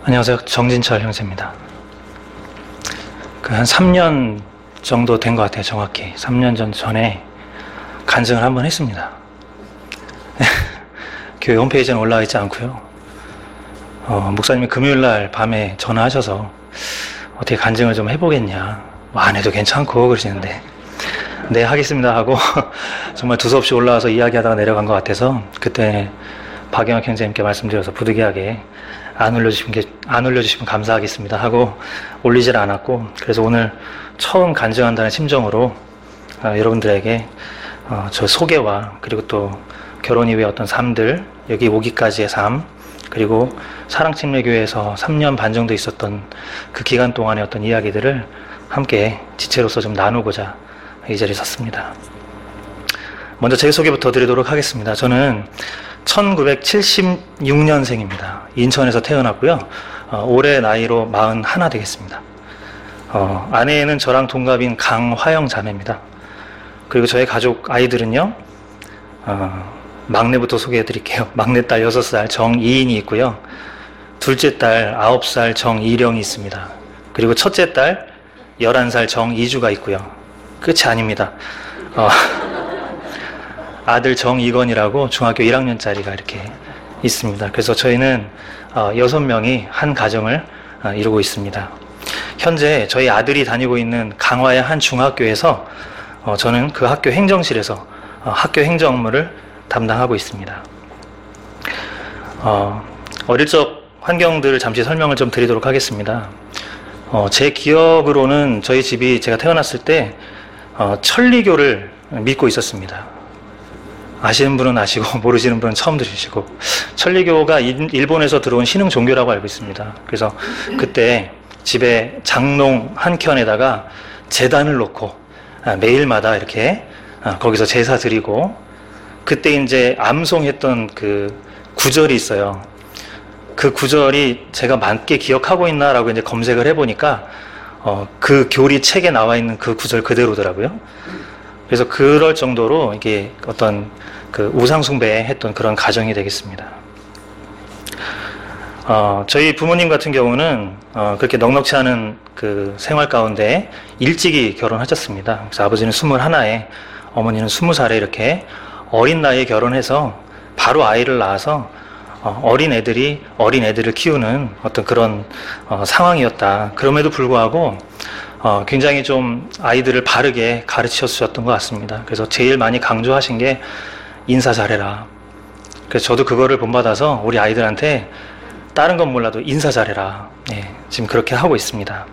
안녕하세요. 정진철 형제입니다. 한 3년 정도 된 것 같아요. 정확히 3년 전에 간증을 한번 했습니다. 교회 홈페이지에는 올라와 있지 않고요. 목사님이 금요일날 밤에 전화하셔서 어떻게 간증을 좀 해보겠냐, 안 해도 괜찮고 그러시는데 네, 하겠습니다 하고 정말 두서없이 올라와서 이야기하다가 내려간 것 같아서 그때 박영학 형제님께 말씀드려서 부득이하게 안 올려주시면 감사하겠습니다 하고 올리질 않았고, 그래서 오늘 처음 간증한다는 심정으로 여러분들에게 저 소개와 그리고 또 결혼 이후의 어떤 삶들, 여기 오기까지의 삶, 그리고 사랑침례교회에서 3년 반 정도 있었던 그 기간 동안의 어떤 이야기들을 함께 지체로서 좀 나누고자 이 자리에 섰습니다. 먼저 제 소개부터 드리도록 하겠습니다. 저는 1976년생입니다. 인천에서 태어났고요. 올해 나이로 41 되겠습니다. 아내는 저랑 동갑인 강화영 자매입니다. 그리고 저의 가족 아이들은요, 막내부터 소개해 드릴게요. 막내딸 6살 정이인이 있고요. 둘째 딸 9살 정이령이 있습니다. 그리고 첫째 딸 11살 정이주가 있고요. 끝이 아닙니다. 아들 정이건이라고 중학교 1학년짜리가 이렇게 있습니다. 그래서 저희는 6명이 한 가정을 이루고 있습니다. 현재 저희 아들이 다니고 있는 강화의 한 중학교에서 저는 그 학교 행정실에서 학교 행정 업무를 담당하고 있습니다. 어릴 적 환경들을 잠시 설명을 좀 드리도록 하겠습니다. 제 기억으로는 저희 집이 제가 태어났을 때 천리교를 믿고 있었습니다. 아시는 분은 아시고 모르시는 분은 처음 들으시고, 천리교가 일본에서 들어온 신흥 종교라고 알고 있습니다. 그래서 그때 집에 장롱 한 켠에다가 제단을 놓고 매일마다 이렇게 거기서 제사 드리고, 그때 이제 암송했던 그 구절이 있어요. 그 구절이 제가 맞게 기억하고 있나라고 이제 검색을 해보니까 그 교리 책에 나와 있는 그 구절 그대로더라고요. 그래서 그럴 정도로 이게 어떤 그 우상숭배했던 그런 가정이 되겠습니다. 저희 부모님 같은 경우는 그렇게 넉넉지 않은 그 생활 가운데 일찍이 결혼하셨습니다. 그래서 아버지는 21에, 어머니는 20살에 이렇게 어린 나이에 결혼해서 바로 아이를 낳아서 어린 애들을 키우는 어떤 그런 상황이었다. 그럼에도 불구하고 굉장히 좀 아이들을 바르게 가르쳐 주셨던 것 같습니다. 그래서 제일 많이 강조하신 게 인사 잘해라. 그래서 저도 그거를 본받아서 우리 아이들한테 다른 건 몰라도 인사 잘해라. 네, 지금 그렇게 하고 있습니다.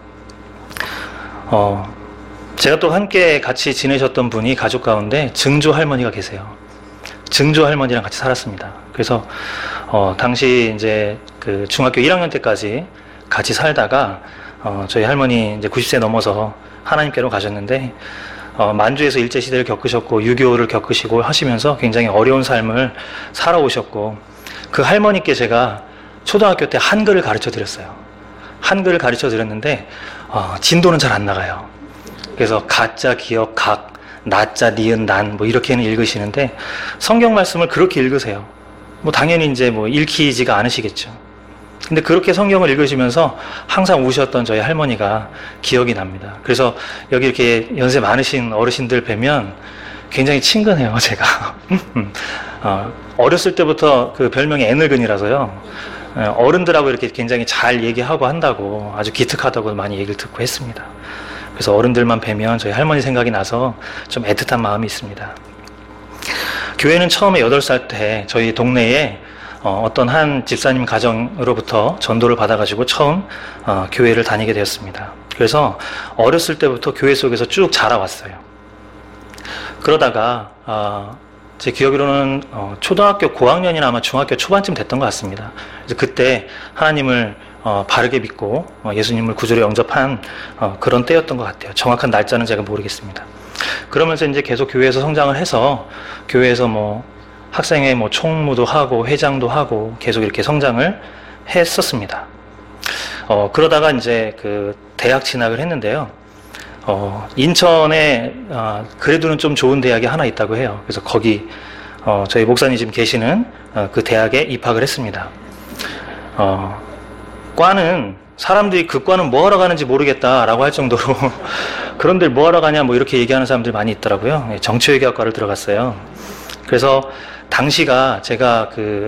제가 또 함께 같이 지내셨던 분이 가족 가운데 증조 할머니가 계세요. 증조 할머니랑 같이 살았습니다. 그래서 당시 이제 그 중학교 1학년 때까지 같이 살다가 저희 할머니 이제 90세 넘어서 하나님께로 가셨는데, 만주에서 일제시대를 겪으셨고 6.25를 겪으시고 하시면서 굉장히 어려운 삶을 살아오셨고, 그 할머니께 제가 초등학교 때 한글을 가르쳐 드렸어요. 한글을 가르쳐 드렸는데 진도는 잘 안 나가요. 그래서 가자, 기역, 각, 나자, 니은, 난 뭐 이렇게는 읽으시는데 성경 말씀을 그렇게 읽으세요. 뭐 당연히 이제 뭐 읽히지가 않으시겠죠. 근데 그렇게 성경을 읽으시면서 항상 우셨던 저희 할머니가 기억이 납니다. 그래서 여기 이렇게 연세 많으신 어르신들 뵈면 굉장히 친근해요, 제가. 어렸을 때부터 그 별명이 애늙은이라서요. 어른들하고 이렇게 굉장히 잘 얘기하고 한다고, 아주 기특하다고 많이 얘기를 듣고 했습니다. 그래서 어른들만 뵈면 저희 할머니 생각이 나서 좀 애틋한 마음이 있습니다. 교회는 처음에 8살 때 저희 동네에 어떤 한 집사님 가정으로부터 전도를 받아가지고 처음 교회를 다니게 되었습니다. 그래서 어렸을 때부터 교회 속에서 쭉 자라왔어요. 그러다가 제 기억으로는 초등학교 고학년이나 아마 중학교 초반쯤 됐던 것 같습니다. 그래서 그때 하나님을 바르게 믿고 예수님을 구주로 영접한 그런 때였던 것 같아요. 정확한 날짜는 제가 모르겠습니다. 그러면서 이제 계속 교회에서 성장을 해서 교회에서 뭐 학생회 뭐 총무도 하고 회장도 하고 계속 이렇게 성장을 했었습니다. 그러다가 이제 그 대학 진학을 했는데요. 인천에 그래도는 좀 좋은 대학이 하나 있다고 해요. 그래서 거기 저희 목사님 지금 계시는 그 대학에 입학을 했습니다. 과는 사람들이 그 과는 뭐 하러 가는지 모르겠다라고 할 정도로 그런데 뭐 하러 가냐 뭐 이렇게 얘기하는 사람들이 많이 있더라고요. 정치외교학과를 들어갔어요. 그래서 당시가 제가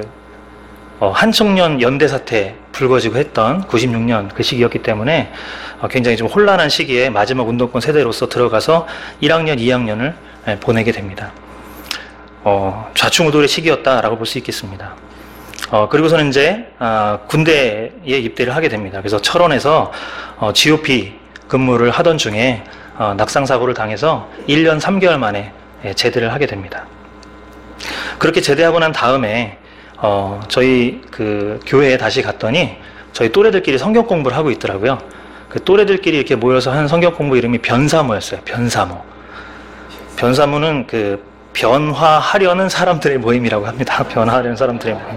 한청년 연대 사태 불거지고 했던 96년 그 시기였기 때문에 굉장히 좀 혼란한 시기에 마지막 운동권 세대로서 들어가서 1학년, 2학년을 보내게 됩니다. 좌충우돌의 시기였다라고 볼 수 있겠습니다. 그리고서는 이제 군대에 입대를 하게 됩니다. 그래서 철원에서 GOP 근무를 하던 중에 낙상 사고를 당해서 1년 3개월 만에 제대를 하게 됩니다. 그렇게 제대하고 난 다음에 저희 그 교회에 다시 갔더니 저희 또래들끼리 성경 공부를 하고 있더라고요. 그 또래들끼리 이렇게 모여서 한 성경 공부 이름이 변사모였어요. 변사모. 변사모는 그 변화하려는 사람들의 모임이라고 합니다. 변화하려는 사람들의 모임.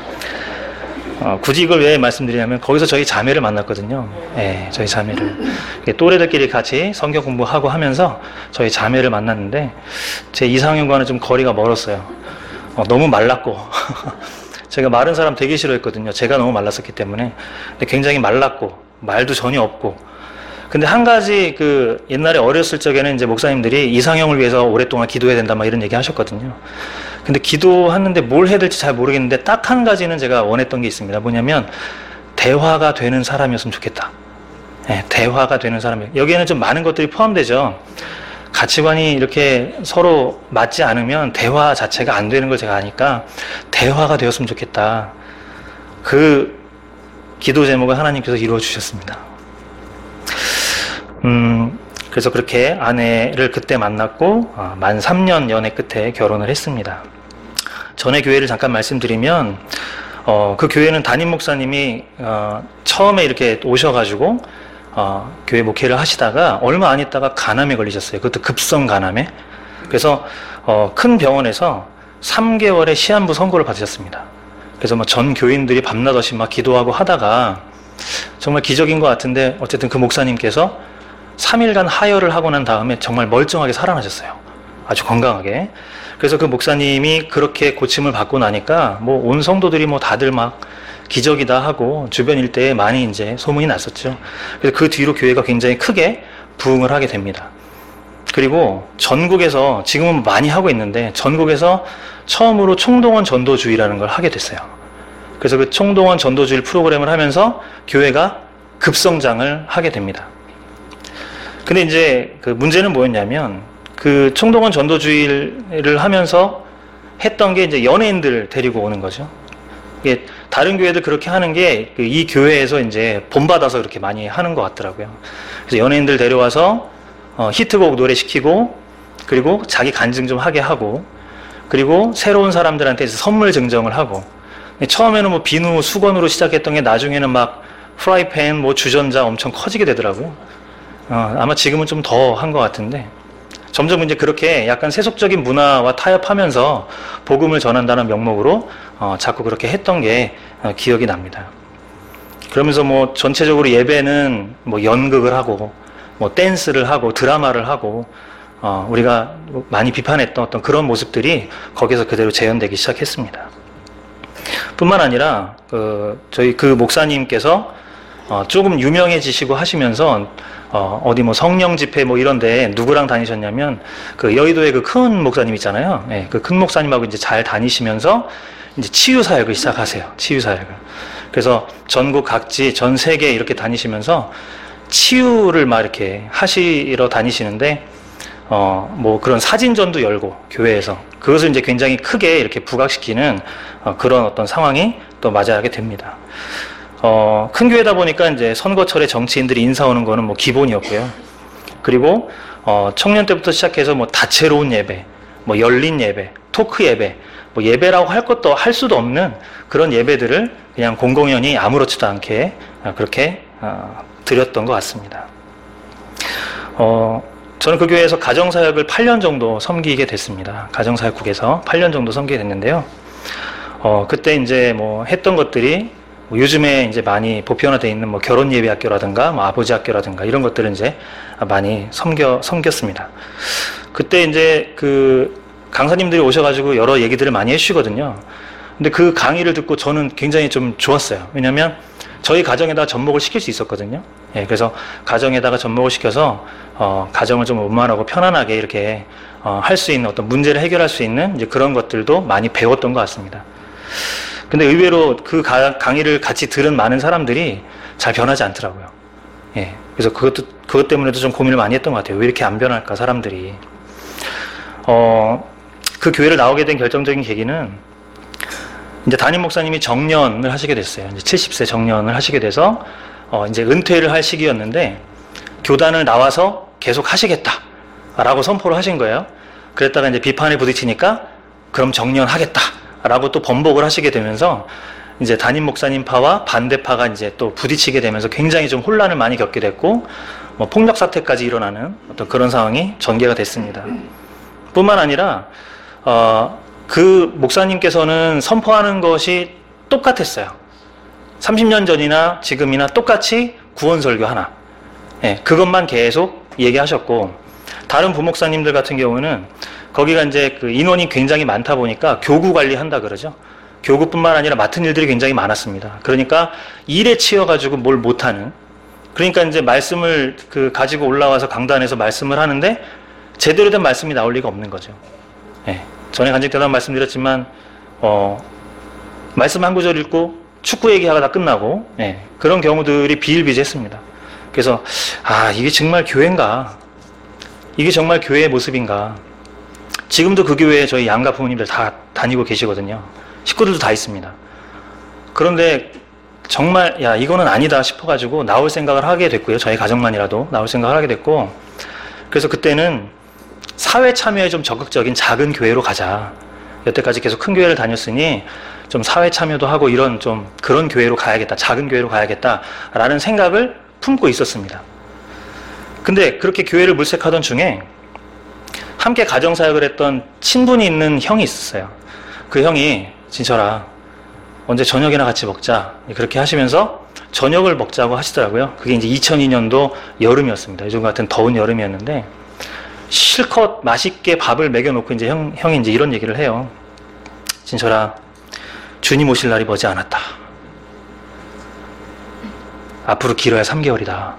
굳이 이걸 왜 말씀드리냐면 거기서 저희 자매를 만났거든요. 예, 저희 자매를. 또래들끼리 같이 성경 공부하고 하면서 저희 자매를 만났는데 제 이상형과는 좀 거리가 멀었어요. 너무 말랐고 제가 마른 사람 되게 싫어했거든요. 제가 너무 말랐었기 때문에. 근데 굉장히 말랐고 말도 전혀 없고. 근데 한 가지 그 옛날에 어렸을 적에는 이제 목사님들이 이상형을 위해서 오랫동안 기도해야 된다 막 이런 얘기 하셨거든요. 근데 기도하는데 뭘 해야 될지 잘 모르겠는데 딱 한 가지는 제가 원했던 게 있습니다. 뭐냐면 대화가 되는 사람이었으면 좋겠다. 네, 대화가 되는 사람이. 여기에는 좀 많은 것들이 포함되죠. 가치관이 이렇게 서로 맞지 않으면 대화 자체가 안 되는 걸 제가 아니까 대화가 되었으면 좋겠다. 그 기도 제목을 하나님께서 이루어 주셨습니다. 그래서 그렇게 아내를 그때 만났고 만 3년 연애 끝에 결혼을 했습니다. 전에 교회를 잠깐 말씀드리면 그 교회는 담임 목사님이 처음에 이렇게 오셔가지고 교회 목회를 하시다가 얼마 안 있다가 간암에 걸리셨어요. 그것도 급성 간암에. 그래서 큰 병원에서 3개월의 시한부 선고를 받으셨습니다. 그래서 뭐 전 교인들이 밤낮없이 막 기도하고 하다가 정말 기적인 것 같은데 어쨌든 그 목사님께서 3일간 하혈을 하고 난 다음에 정말 멀쩡하게 살아나셨어요. 아주 건강하게. 그래서 그 목사님이 그렇게 고침을 받고 나니까 뭐 온 성도들이 뭐 다들 막 기적이다 하고 주변 일대에 많이 이제 소문이 났었죠. 그래서 그 뒤로 교회가 굉장히 크게 부흥을 하게 됩니다. 그리고 전국에서 지금은 많이 하고 있는데 전국에서 처음으로 총동원 전도주의라는 걸 하게 됐어요. 그래서 그 총동원 전도주의 프로그램을 하면서 교회가 급성장을 하게 됩니다. 근데 이제 그 문제는 뭐였냐면 그 총동원 전도주의를 하면서 했던 게 이제 연예인들 데리고 오는 거죠. 이게 다른 교회들 그렇게 하는 게 이 교회에서 이제 본받아서 그렇게 많이 하는 것 같더라고요. 그래서 연예인들 데려와서 히트곡 노래 시키고 그리고 자기 간증 좀 하게 하고 그리고 새로운 사람들한테 선물 증정을 하고 처음에는 뭐 비누 수건으로 시작했던 게 나중에는 막 프라이팬 뭐 주전자 엄청 커지게 되더라고요. 아마 지금은 좀 더 한 것 같은데 점점 이제 그렇게 약간 세속적인 문화와 타협하면서 복음을 전한다는 명목으로 자꾸 그렇게 했던 게 기억이 납니다. 그러면서 뭐 전체적으로 예배는 뭐 연극을 하고 뭐 댄스를 하고 드라마를 하고 우리가 많이 비판했던 어떤 그런 모습들이 거기서 그대로 재현되기 시작했습니다. 뿐만 아니라 저희 그 목사님께서 조금 유명해지시고 하시면서 어디 뭐 성령 집회 뭐 이런데 누구랑 다니셨냐면 그 여의도에 그 큰 목사님 있잖아요. 네, 그 큰 목사님하고 이제 잘 다니시면서 이제 치유 사역을 시작하세요. 치유 사역을. 그래서 전국 각지 전 세계 이렇게 다니시면서 치유를 막 이렇게 하시러 다니시는데 뭐 그런 사진전도 열고 교회에서 그것을 이제 굉장히 크게 이렇게 부각시키는 그런 어떤 상황이 또 맞이하게 됩니다. 큰 교회다 보니까 이제 선거철에 정치인들이 인사 오는 거는 뭐 기본이었고요. 그리고 청년 때부터 시작해서 뭐 다채로운 예배, 뭐 열린 예배, 토크 예배, 뭐 예배라고 할 수도 없는 그런 예배들을 그냥 공공연히 아무렇지도 않게 그렇게 드렸던 것 같습니다. 저는 그 교회에서 가정사역을 8년 정도 섬기게 됐습니다. 가정사역국에서 8년 정도 섬기게 됐는데요. 그때 이제 뭐 했던 것들이 뭐 요즘에 이제 많이 보편화되어 있는 뭐 결혼 예배 학교라든가 뭐 아버지 학교라든가 이런 것들을 이제 많이 섬겼습니다. 그때 이제 그 강사님들이 오셔가지고 여러 얘기들을 많이 해주시거든요. 근데 그 강의를 듣고 저는 굉장히 좀 좋았어요. 왜냐면 저희 가정에다가 접목을 시킬 수 있었거든요. 예, 그래서 가정에다가 접목을 시켜서 가정을 좀 원만하고 편안하게 이렇게 할 수 있는 어떤 문제를 해결할 수 있는 이제 그런 것들도 많이 배웠던 것 같습니다. 근데 의외로 그 강의를 같이 들은 많은 사람들이 잘 변하지 않더라고요. 예, 그래서 그것 때문에도 좀 고민을 많이 했던 것 같아요. 왜 이렇게 안 변할까, 사람들이. 그 교회를 나오게 된 결정적인 계기는 이제 담임 목사님이 정년을 하시게 됐어요. 이제 70세 정년을 하시게 돼서 이제 은퇴를 할 시기였는데 교단을 나와서 계속 하시겠다라고 선포를 하신 거예요. 그랬다가 이제 비판에 부딪히니까 그럼 정년하겠다라고 또 번복을 하시게 되면서 이제 담임 목사님파와 반대파가 이제 또 부딪히게 되면서 굉장히 좀 혼란을 많이 겪게 됐고 뭐 폭력 사태까지 일어나는 어떤 그런 상황이 전개가 됐습니다. 뿐만 아니라 그 목사님께서는 선포하는 것이 똑같았어요. 30년 전이나 지금이나 똑같이 구원설교 하나. 예, 그것만 계속 얘기하셨고, 다른 부목사님들 같은 경우는 거기가 이제 그 인원이 굉장히 많다 보니까 교구 관리한다 그러죠. 교구뿐만 아니라 맡은 일들이 굉장히 많았습니다. 그러니까 일에 치여가지고 뭘 못하는. 그러니까 이제 말씀을 가지고 올라와서 강단에서 말씀을 하는데 제대로 된 말씀이 나올 리가 없는 거죠. 예. 전에 간증 때도 말씀드렸지만 말씀 한 구절 읽고 축구 얘기하다 끝나고 예. 그런 경우들이 비일비재했습니다. 그래서 이게 정말 교회인가? 이게 정말 교회의 모습인가? 지금도 그 교회에 저희 양가 부모님들 다 다니고 계시거든요. 식구들도 다 있습니다. 그런데 정말 이거는 아니다 싶어가지고 나올 생각을 하게 됐고요. 저희 가정만이라도 나올 생각을 하게 됐고, 그래서 그때는 사회 참여에 좀 적극적인 작은 교회로 가자. 여태까지 계속 큰 교회를 다녔으니 좀 사회 참여도 하고 이런 좀 그런 교회로 가야겠다. 작은 교회로 가야겠다라는 생각을 품고 있었습니다. 근데 그렇게 교회를 물색하던 중에 함께 가정사역을 했던 친분이 있는 형이 있었어요. 그 형이 진철아, 언제 저녁이나 같이 먹자. 그렇게 하시면서 저녁을 먹자고 하시더라고요. 그게 이제 2002년도 여름이었습니다. 요즘 같은 더운 여름이었는데 실컷 맛있게 밥을 먹여놓고 이제 형이 이제 이런 얘기를 해요. 진철아, 주님 오실 날이 머지 않았다. 앞으로 길어야 3개월이다.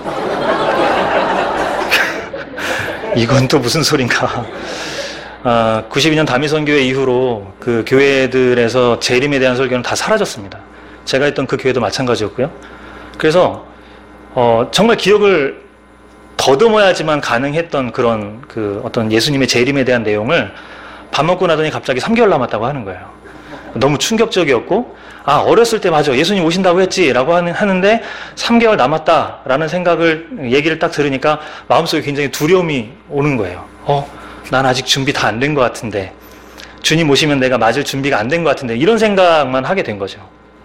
이건 또 무슨 소린가. 92년 다미선교회 이후로 그 교회들에서 재림에 대한 설교는 다 사라졌습니다. 제가 했던 그 교회도 마찬가지였고요. 그래서 정말 기억을 더듬어야지만 가능했던 그런 어떤 예수님의 재림에 대한 내용을 밥 먹고 나더니 갑자기 3개월 남았다고 하는 거예요. 너무 충격적이었고, 어렸을 때 맞아, 예수님 오신다고 했지 라고 하는데 3개월 남았다라는 얘기를 딱 들으니까 마음속에 굉장히 두려움이 오는 거예요. 난 아직 준비 다 안 된 것 같은데, 주님 오시면 내가 맞을 준비가 안 된 것 같은데, 이런 생각만 하게 된 거죠.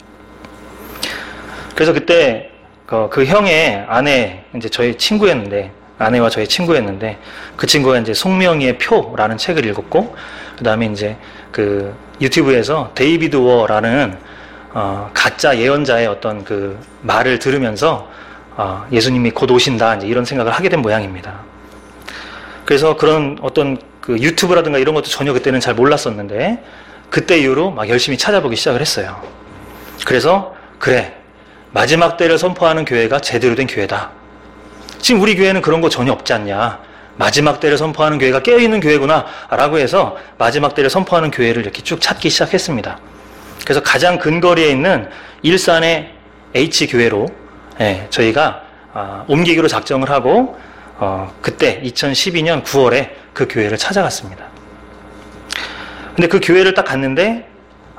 그래서 그때 그 형의 아내, 이제 저희 친구였는데, 아내와 저희 친구였는데, 그 친구가 이제 송명희의 표라는 책을 읽었고, 그 다음에 이제 그 유튜브에서 데이비드 워라는 가짜 예언자의 어떤 그 말을 들으면서 예수님이 곧 오신다, 이제 이런 생각을 하게 된 모양입니다. 그래서 그런 어떤 그 유튜브라든가 이런 것도 전혀 그때는 잘 몰랐었는데, 그때 이후로 막 열심히 찾아보기 시작을 했어요. 그래서 그래, 마지막 때를 선포하는 교회가 제대로 된 교회다. 지금 우리 교회는 그런 거 전혀 없지 않냐. 마지막 때를 선포하는 교회가 깨어있는 교회구나 라고 해서 마지막 때를 선포하는 교회를 이렇게 쭉 찾기 시작했습니다. 그래서 가장 근거리에 있는 일산의 H교회로 저희가 옮기기로 작정을 하고 그때 2012년 9월에 그 교회를 찾아갔습니다. 근데 그 교회를 딱 갔는데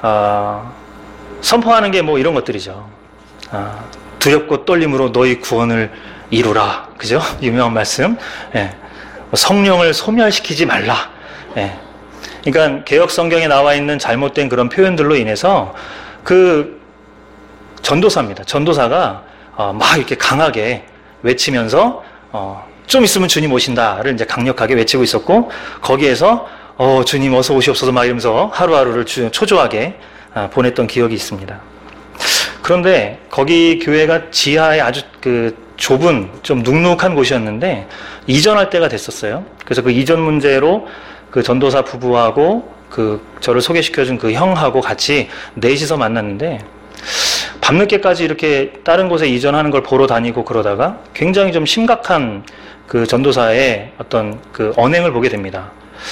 선포하는 게 뭐 이런 것들이죠. 두렵고 떨림으로 너희 구원을 이루라. 그죠? 유명한 말씀. 성령을 소멸시키지 말라. 그러니까 개역 성경에 나와 있는 잘못된 그런 표현들로 인해서 그 전도사입니다. 전도사가 막 이렇게 강하게 외치면서 좀 있으면 주님 오신다를 이제 강력하게 외치고 있었고, 거기에서 주님 어서 오시옵소서 막 이러면서 하루하루를 초조하게 보냈던 기억이 있습니다. 그런데 거기 교회가 지하에 아주 좁은 좀 눅눅한 곳이었는데 이전할 때가 됐었어요. 그래서 그 이전 문제로 그 전도사 부부하고 저를 소개시켜준 그 형하고 같이 넷이서 만났는데 밤늦게까지 이렇게 다른 곳에 이전하는 걸 보러 다니고 그러다가 굉장히 좀 심각한 그 전도사의 어떤 그 언행을 보게 됩니다.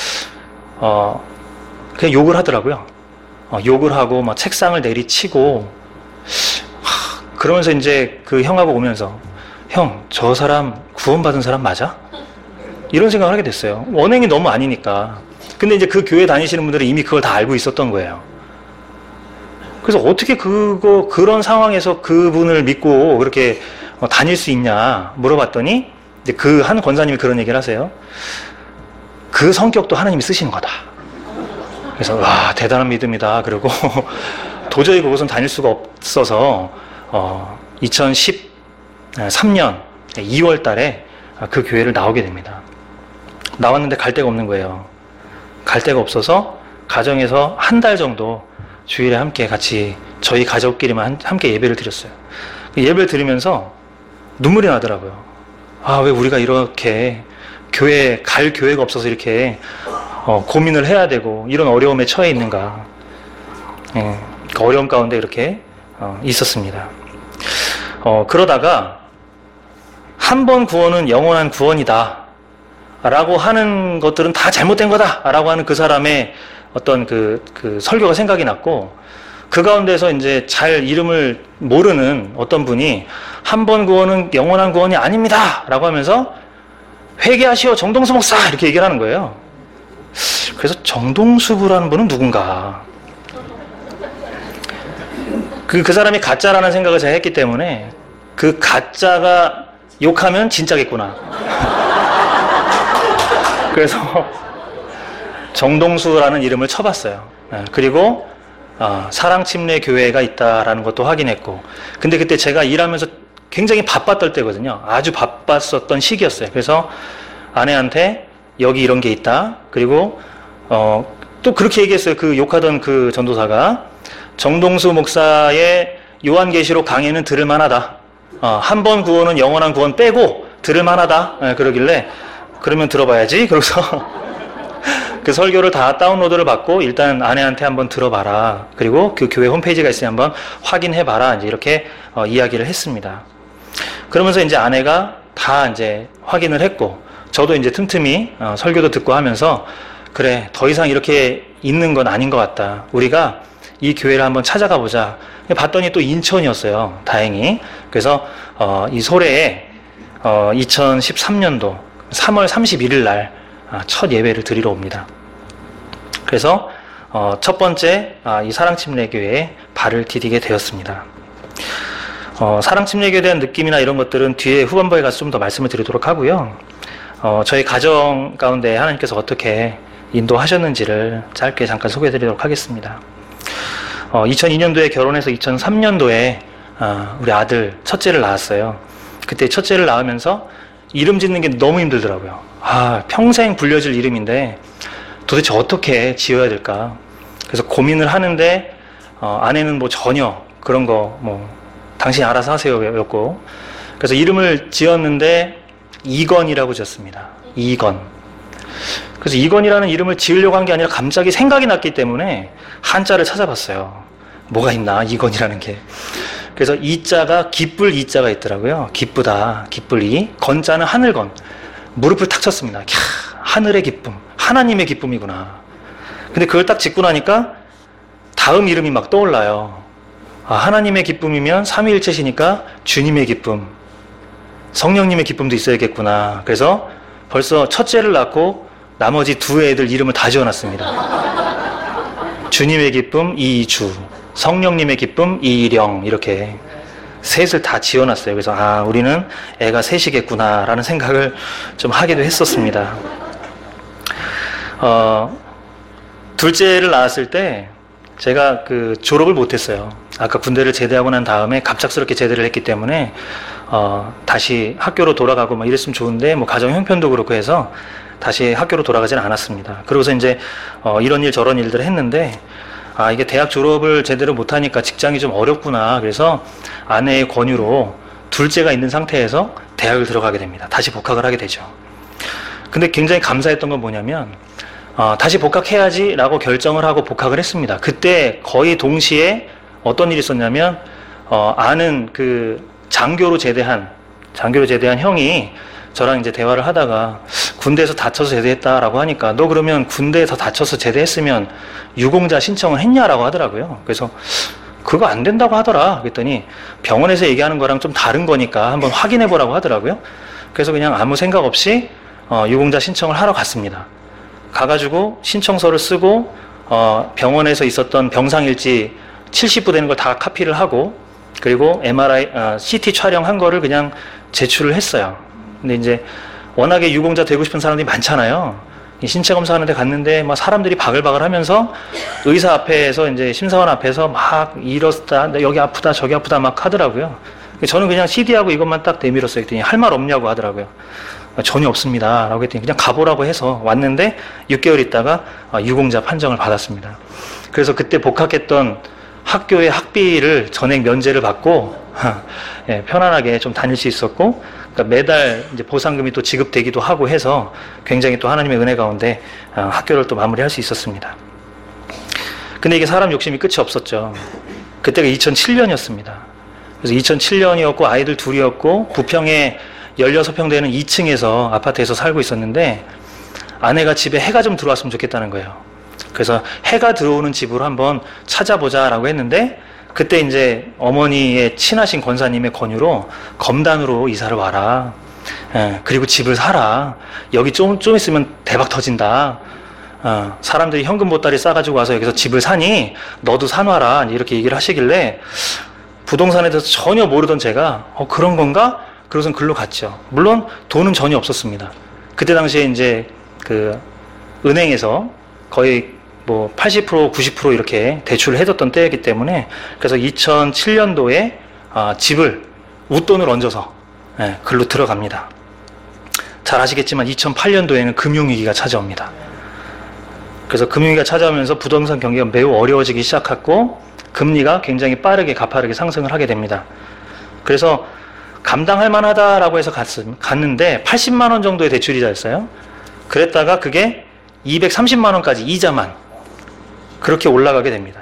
그냥 욕을 하더라고요. 욕을 하고 막 책상을 내리치고, 그러면서 이제 그 형하고 오면서, 형, 저 사람 구원받은 사람 맞아? 이런 생각을 하게 됐어요. 언행이 너무 아니니까. 근데 이제 그 교회 다니시는 분들은 이미 그걸 다 알고 있었던 거예요. 그래서 어떻게 그런 상황에서 그분을 믿고 그렇게 다닐 수 있냐 물어봤더니, 이제 그 한 권사님이 그런 얘기를 하세요. 그 성격도 하나님이 쓰시는 거다. 그래서 와, 대단한 믿음이다. 그리고 도저히 그곳은 다닐 수가 없어서 2013년 2월 달에 그 교회를 나오게 됩니다. 나왔는데 갈 데가 없는 거예요. 갈 데가 없어서 가정에서 한 달 정도 주일에 함께 같이 저희 가족끼리만 함께 예배를 드렸어요. 예배를 드리면서 눈물이 나더라고요. 아, 왜 우리가 이렇게 갈 교회가 없어서 이렇게 고민을 해야 되고 이런 어려움에 처해 있는가. 그 어려움 가운데 이렇게 있었습니다. 그러다가 한 번 구원은 영원한 구원이다 라고 하는 것들은 다 잘못된 거다 라고 하는 그 사람의 어떤 그 설교가 생각이 났고, 그 가운데서 이제 잘 이름을 모르는 어떤 분이 한 번 구원은 영원한 구원이 아닙니다 라고 하면서 회개하시오 정동수 목사 이렇게 얘기를 하는 거예요. 그래서 정동수부라는 분은 누군가, 그 사람이 가짜라는 생각을 제가 했기 때문에 그 가짜가 욕하면 진짜겠구나. 그래서 정동수라는 이름을 쳐봤어요. 그리고 사랑침례교회가 있다라는 것도 확인했고, 근데 그때 제가 일하면서 굉장히 바빴던 때거든요. 아주 바빴었던 시기였어요. 그래서 아내한테 여기 이런 게 있다. 그리고 또 그렇게 얘기했어요. 그 욕하던 그 전도사가 정동수 목사의 요한계시록 강의는 들을 만하다. 한 번 구원은 영원한 구원 빼고 들을 만하다. 그러길래 그러면 들어봐야지. 그래서 그 설교를 다 다운로드를 받고 일단 아내한테 한번 들어봐라. 그리고 그 교회 홈페이지가 있으니 한번 확인해봐라. 이제 이렇게 이야기를 했습니다. 그러면서 이제 아내가 다 이제 확인을 했고, 저도 이제 틈틈이 설교도 듣고 하면서 그래, 더 이상 이렇게 있는 건 아닌 것 같다. 우리가 이 교회를 한번 찾아가 보자. 봤더니 또 인천이었어요. 다행히. 그래서 이 소래에 2013년도 3월 31일 날 첫 예배를 드리러 옵니다. 그래서 첫 번째 이 사랑침례교회에 발을 디디게 되었습니다. 사랑침례교회에 대한 느낌이나 이런 것들은 뒤에 후반부에 가서 좀 더 말씀을 드리도록 하고요. 저희 가정 가운데 하나님께서 어떻게 인도하셨는지를 짧게 잠깐 소개해 드리도록 하겠습니다. 2002년도에 결혼해서 2003년도에 우리 아들 첫째를 낳았어요. 그때 첫째를 낳으면서 이름 짓는 게 너무 힘들더라고요. 평생 불려질 이름인데 도대체 어떻게 지어야 될까? 그래서 고민을 하는데 아내는 뭐 전혀 그런 거 당신이 알아서 하세요 였고, 그래서 이름을 지었는데 이건이라고 지었습니다. 이건. 그래서 이건이라는 이름을 지으려고 한 게 아니라 갑자기 생각이 났기 때문에 한자를 찾아봤어요. 뭐가 있나 이건이라는 게. 그래서 이자가 기쁠 이자가 있더라고요. 기쁘다, 기쁠 이. 건자는 하늘건. 무릎을 탁 쳤습니다. 하늘의 기쁨, 하나님의 기쁨이구나. 근데 그걸 딱 짓고 나니까 다음 이름이 막 떠올라요. 하나님의 기쁨이면 삼위일체시니까 주님의 기쁨, 성령님의 기쁨도 있어야겠구나. 그래서 벌써 첫째를 낳고 나머지 두 애들 이름을 다 지어놨습니다. 주님의 기쁨 이주, 성령님의 기쁨 이령, 이렇게 셋을 다 지어놨어요. 그래서 우리는 애가 셋이겠구나 라는 생각을 좀 하기도 했었습니다. 둘째를 낳았을 때 제가 그 졸업을 못했어요. 아까 군대를 제대하고 난 다음에 갑작스럽게 제대를 했기 때문에 다시 학교로 돌아가고 막 이랬으면 좋은데 가정 형편도 그렇고 해서 다시 학교로 돌아가지는 않았습니다. 그러고서 이제 이런 일 저런 일들을 했는데 이게 대학 졸업을 제대로 못하니까 직장이 좀 어렵구나. 그래서 아내의 권유로 둘째가 있는 상태에서 대학을 들어가게 됩니다. 다시 복학을 하게 되죠. 근데 굉장히 감사했던 건 뭐냐면 다시 복학해야지 라고 결정을 하고 복학을 했습니다. 그때 거의 동시에 어떤 일이 있었냐면 아는 그 장교로 제대한 형이 저랑 이제 대화를 하다가 군대에서 다쳐서 제대했다라고 하니까 너 그러면 군대에서 다쳐서 제대했으면 유공자 신청을 했냐라고 하더라고요. 그래서 그거 안 된다고 하더라. 그랬더니 병원에서 얘기하는 거랑 좀 다른 거니까 한번 확인해 보라고 하더라고요. 그래서 그냥 아무 생각 없이 유공자 신청을 하러 갔습니다. 가가지고 신청서를 쓰고 병원에서 있었던 병상일지 70부 되는 걸 다 카피를 하고 그리고 MRI, CT 촬영한 거를 그냥 제출을 했어요. 근데 이제 워낙에 유공자 되고 싶은 사람들이 많잖아요. 신체 검사하는데 갔는데 막 사람들이 바글바글 하면서 의사 앞에서 이제 심사원 앞에서 막 이렇다, 여기 아프다, 저기 아프다 막 하더라고요. 저는 그냥 CD하고 이것만 딱 내밀었어요. 했더니 할 말 없냐고 하더라고요. 전혀 없습니다. 라고 했더니 그냥 가보라고 해서 왔는데 6개월 있다가 유공자 판정을 받았습니다. 그래서 그때 복학했던 학교의 학비를 전액 면제를 받고 예, 편안하게 좀 다닐 수 있었고 그러니까 매달 이제 보상금이 또 지급되기도 하고 해서 굉장히 또 하나님의 은혜 가운데 학교를 또 마무리할 수 있었습니다. 근데 이게 사람 욕심이 끝이 없었죠. 그때가 2007년이었습니다. 그래서 2007년이었고 아이들 둘이었고 부평에 16평 되는 2층에서 아파트에서 살고 있었는데 아내가 집에 해가 좀 들어왔으면 좋겠다는 거예요. 그래서 해가 들어오는 집으로 한번 찾아보자라고 했는데 그때 이제 어머니의 친하신 권사님의 권유로 검단으로 이사를 와라. 예, 그리고 집을 사라. 여기 좀 있으면 대박 터진다. 사람들이 현금 보따리 싸가지고 와서 여기서 집을 사니 너도 사놔라. 이렇게 얘기를 하시길래 부동산에 대해서 전혀 모르던 제가 그런 건가? 그래서 글로 갔죠. 물론 돈은 전혀 없었습니다. 그때 당시에 이제 그 은행에서 거의 뭐 80%, 90% 이렇게 대출을 해줬던 때였기 때문에 그래서 2007년도에 집을 웃돈을 얹어서 글로 들어갑니다. 잘 아시겠지만 2008년도에는 금융위기가 찾아옵니다. 그래서 금융위기가 찾아오면서 부동산 경기가 매우 어려워지기 시작했고 금리가 굉장히 빠르게 가파르게 상승을 하게 됩니다. 그래서 감당할 만하다라고 해서 갔는데 80만 원 정도의 대출이자였어요. 그랬다가 그게 230만 원까지 이자만 그렇게 올라가게 됩니다.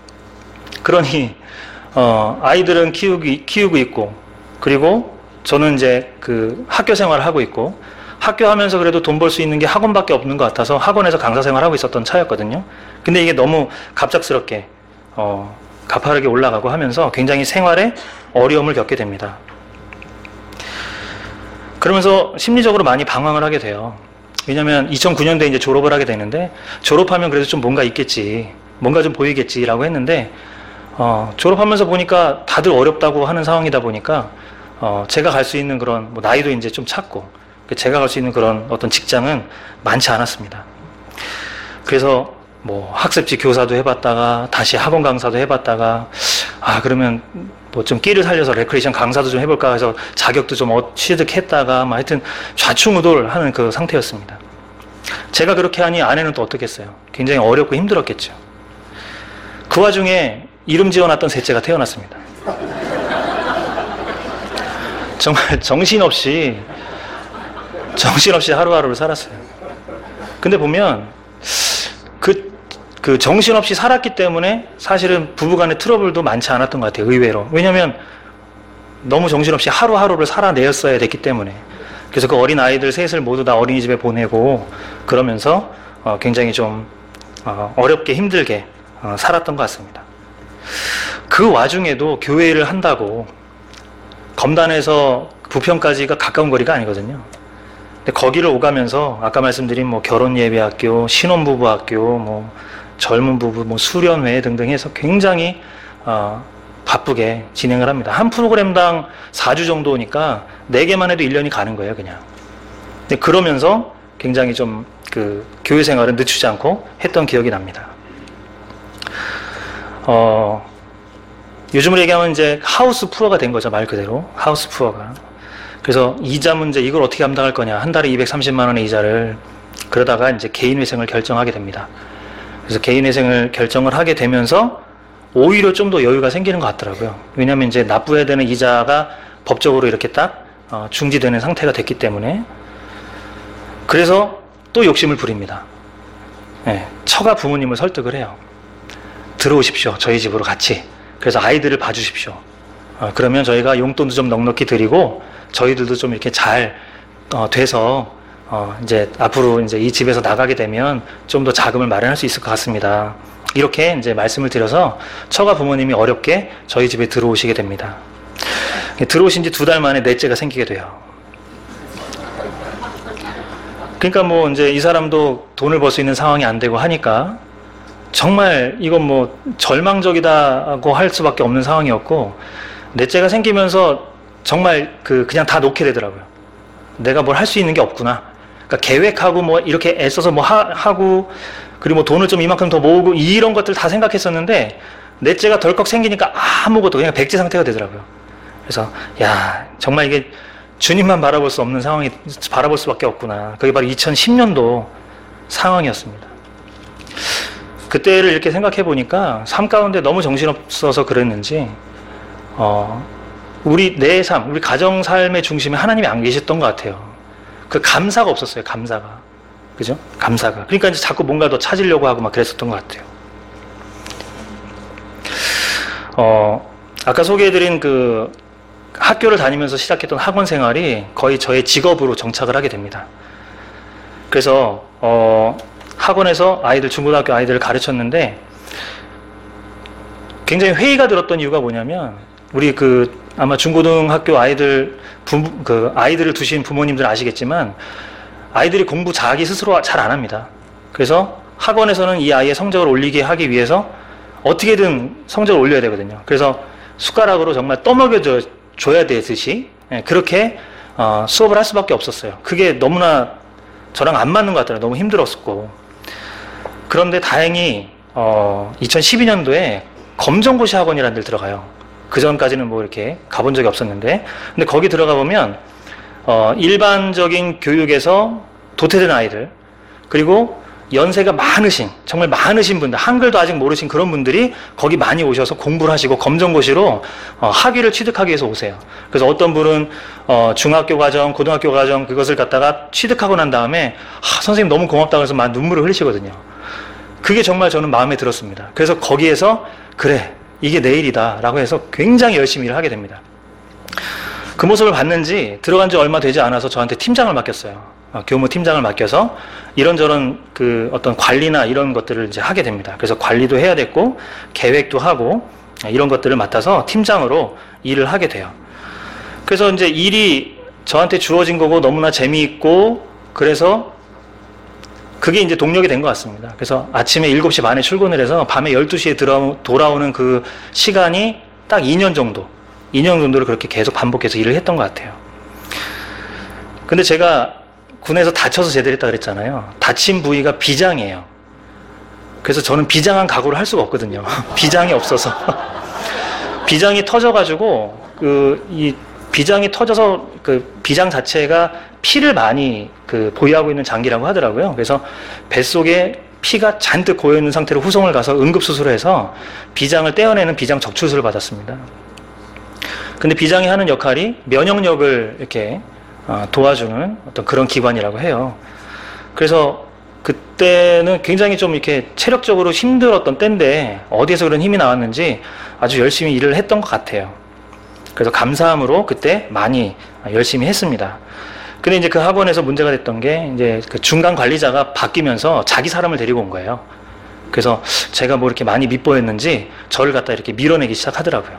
그러니 아이들은 키우고 있고 그리고 저는 이제 그 학교 생활을 하고 있고 학교 하면서 그래도 돈 벌 수 있는 게 학원밖에 없는 것 같아서 학원에서 강사 생활을 하고 있었던 차였거든요. 근데 이게 너무 갑작스럽게 가파르게 올라가고 하면서 굉장히 생활에 어려움을 겪게 됩니다. 그러면서 심리적으로 많이 방황을 하게 돼요. 왜냐면 2009년도에 이제 졸업을 하게 되는데 졸업하면 그래도 좀 뭔가 있겠지, 뭔가 좀 보이겠지라고 했는데 졸업하면서 보니까 다들 어렵다고 하는 상황이다 보니까 제가 갈 수 있는 그런 뭐 나이도 이제 좀 찼고 제가 갈 수 있는 그런 어떤 직장은 많지 않았습니다. 그래서 뭐 학습지 교사도 해봤다가 다시 학원 강사도 해봤다가 그러면 뭐 좀 끼를 살려서 레크레이션 강사도 좀 해볼까 해서 자격도 좀 취득했다가 뭐 하여튼 좌충우돌하는 그 상태였습니다. 제가 그렇게 하니 아내는 또 어떻겠어요? 굉장히 어렵고 힘들었겠죠. 그 와중에 이름 지어놨던 셋째가 태어났습니다. 정말 정신없이 하루하루를 살았어요. 근데 보면 그 정신없이 살았기 때문에 사실은 부부간의 트러블도 많지 않았던 것 같아요. 의외로. 왜냐하면 너무 정신없이 하루하루를 살아내었어야 됐기 때문에. 그래서 그 어린 아이들 셋을 모두 다 어린이집에 보내고 그러면서 굉장히 좀 어렵게 힘들게 살았던 것 같습니다. 그 와중에도 교회를 한다고 검단에서 부평까지가 가까운 거리가 아니거든요. 근데 거기를 오가면서 아까 말씀드린 뭐 결혼예배학교, 신혼부부학교, 뭐 젊은 부부, 뭐 수련회 등등 해서 굉장히 바쁘게 진행을 합니다. 한 프로그램당 4주 정도니까 4개만 해도 1년이 가는 거예요, 그냥. 근데 그러면서 굉장히 좀 그 교회 생활은 늦추지 않고 했던 기억이 납니다. 요즘으로 얘기하면 이제 하우스 푸어가 된 거죠, 말 그대로. 하우스 푸어가. 그래서 이자 문제, 이걸 어떻게 감당할 거냐. 한 달에 230만 원의 이자를. 그러다가 이제 개인회생을 결정하게 됩니다. 그래서 개인회생을 결정을 하게 되면서 오히려 좀 더 여유가 생기는 것 같더라고요. 왜냐하면 이제 납부해야 되는 이자가 법적으로 이렇게 딱 중지되는 상태가 됐기 때문에. 그래서 또 욕심을 부립니다. 네, 처가 부모님을 설득을 해요. 들어오십시오, 저희 집으로 같이. 그래서 아이들을 봐주십시오. 그러면 저희가 용돈도 좀 넉넉히 드리고 저희들도 좀 이렇게 잘 돼서 이제 앞으로 이제 이 집에서 나가게 되면 좀 더 자금을 마련할 수 있을 것 같습니다. 이렇게 이제 말씀을 드려서 처가 부모님이 어렵게 저희 집에 들어오시게 됩니다. 들어오신 지 2달 만에 넷째가 생기게 돼요. 그러니까 뭐 이제 이 사람도 돈을 벌 수 있는 상황이 안 되고 하니까 정말 이건 뭐 절망적이다고 할 수밖에 없는 상황이었고, 넷째가 생기면서 정말 그냥 다 놓게 되더라고요. 내가 뭘 할 수 있는 게 없구나. 그러니까 계획하고 뭐 이렇게 애써서 뭐 하고, 그리고 뭐 돈을 좀 이만큼 더 모으고 이런 것들 다 생각했었는데, 넷째가 덜컥 생기니까 아무것도 그냥 백지 상태가 되더라고요. 그래서 야, 정말 이게 주님만 바라볼 수 없는 상황이 바라볼 수밖에 없구나. 그게 바로 2010년도 상황이었습니다. 그때를 이렇게 생각해 보니까 삶 가운데 너무 정신없어서 그랬는지 내 삶, 우리 가정 삶의 중심에 하나님이 안 계셨던 것 같아요. 그 감사가 없었어요. 감사가. 그죠? 감사가. 그러니까 이제 자꾸 뭔가 더 찾으려고 하고 막 그랬었던 것 같아요. 아까 소개해드린 그 학교를 다니면서 시작했던 학원 생활이 거의 저의 직업으로 정착을 하게 됩니다. 그래서 학원에서 중고등학교 아이들을 가르쳤는데 굉장히 회의가 들었던 이유가 뭐냐면, 우리 아마 중고등학교 아이들을 두신 부모님들 아시겠지만 아이들이 공부 자기 스스로 잘 안 합니다. 그래서 학원에서는 이 아이의 성적을 올리게 하기 위해서 어떻게든 성적을 올려야 되거든요. 그래서 숟가락으로 정말 떠먹여줘야 되듯이 그렇게 수업을 할 수밖에 없었어요. 그게 너무나 저랑 안 맞는 것 같더라고요. 너무 힘들었고. 그런데 다행히 2012년도에 검정고시 학원이라는 데를 들어가요. 그 전까지는 뭐 이렇게 가본 적이 없었는데, 근데 거기 들어가 보면 일반적인 교육에서 도태된 아이들, 그리고 연세가 정말 많으신 분들, 한글도 아직 모르신 그런 분들이 거기 많이 오셔서 공부를 하시고 검정고시로 학위를 취득하기 위해서 오세요. 그래서 어떤 분은 중학교 과정, 고등학교 과정 그것을 갖다가 취득하고 난 다음에 선생님 너무 고맙다고 해서 막 눈물을 흘리시거든요. 그게 정말 저는 마음에 들었습니다. 그래서 거기에서 그래, 이게 내 일이다 라고 해서 굉장히 열심히 일을 하게 됩니다. 그 모습을 봤는지 들어간 지 얼마 되지 않아서 저한테 팀장을 맡겼어요. 교무 팀장을 맡겨서 이런저런 어떤 관리나 이런 것들을 이제 하게 됩니다. 그래서 관리도 해야 됐고 계획도 하고 이런 것들을 맡아서 팀장으로 일을 하게 돼요. 그래서 이제 일이 저한테 주어진 거고 너무나 재미있고, 그래서 그게 이제 동력이 된 것 같습니다. 그래서 아침에 7시 반에 출근을 해서 밤에 12시에 돌아오는 그 시간이 딱 2년 정도를 그렇게 계속 반복해서 일을 했던 것 같아요. 근데 제가 군에서 다쳐서 제대했다 그랬잖아요. 다친 부위가 비장이에요. 그래서 저는 비장한 각오를 할 수가 없거든요. 비장이 없어서. 비장이 터져가지고, 이 비장이 터져서 비장 자체가 피를 많이 보유하고 있는 장기라고 하더라고요. 그래서 뱃속에 피가 잔뜩 고여있는 상태로 후송을 가서 응급수술을 해서 비장을 떼어내는 비장 적출술을 받았습니다. 근데 비장이 하는 역할이 면역력을 이렇게 도와주는 어떤 그런 기관이라고 해요. 그래서 그때는 굉장히 좀 이렇게 체력적으로 힘들었던 때인데 어디에서 그런 힘이 나왔는지 아주 열심히 일을 했던 것 같아요. 그래서 감사함으로 그때 많이 열심히 했습니다. 근데 이제 그 학원에서 문제가 됐던 게 이제 그 중간 관리자가 바뀌면서 자기 사람을 데리고 온 거예요. 그래서 제가 뭐 이렇게 많이 밉보였는지 저를 갖다 이렇게 밀어내기 시작하더라고요.